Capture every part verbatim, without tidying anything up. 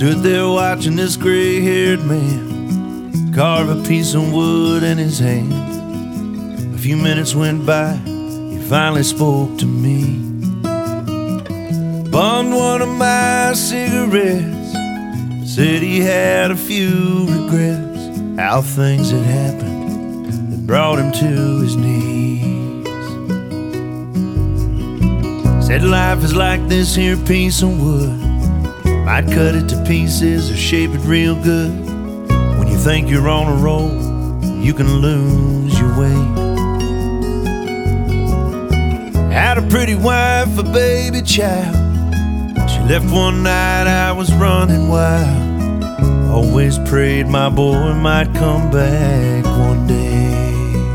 Stood there watching this gray-haired man carve a piece of wood in his hand. A few minutes went by, he finally spoke to me. Bummed one of my cigarettes, said he had a few regrets, how things had happened that brought him to his knees. Said life is like this here piece of wood, might cut it to pieces or shape it real good. When you think you're on a roll, you can lose your way. Had a pretty wife, a baby child. She left one night, I was running wild. Always prayed my boy might come back one day.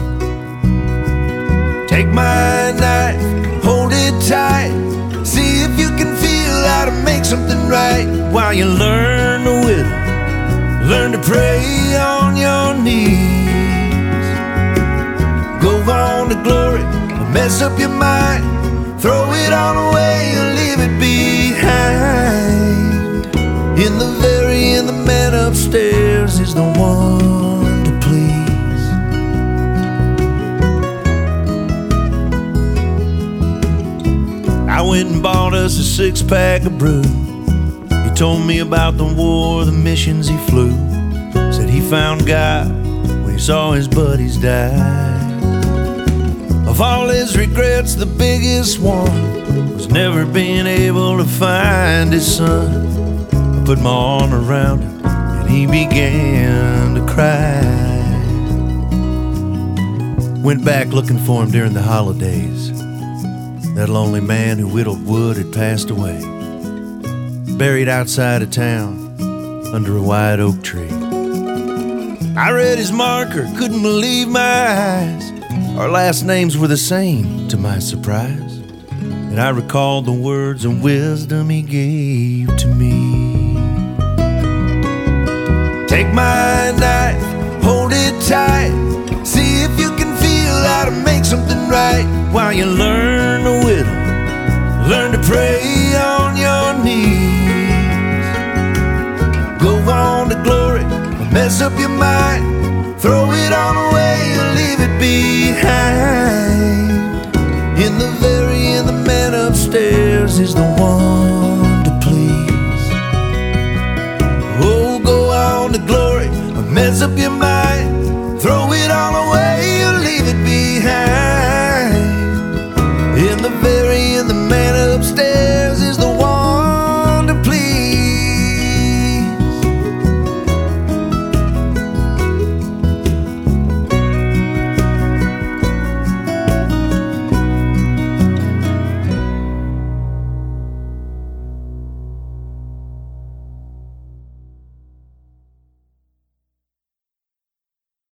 Take my knife, hold it tight, see if you can feel how to make something right. While you learn to whittle, learn to pray on your knees. Go on to glory, mess up your mind, throw it all away and leave it behind. In the very end, the man upstairs is the one to please. I went and bought us a six-pack of brew. He told me about the war, the missions he flew. Said he found God when he saw his buddies die. Of all his regrets, the biggest one was never being able to find his son. I put my arm around him and he began to cry. Went back looking for him during the holidays. That lonely man who whittled wood had passed away, buried outside of town under a white oak tree. I read his marker, couldn't believe my eyes. Our last names were the same, to my surprise. And I recalled the words and wisdom he gave to me. Take my knife, hold it tight, see if you can feel how to make something right. While you learn to whittle, learn to pray on your knees. Go on to glory, mess up your mind, throw it all away and leave it behind. In the very end, the man upstairs is the one to please. Oh, go on to glory, mess up your mind,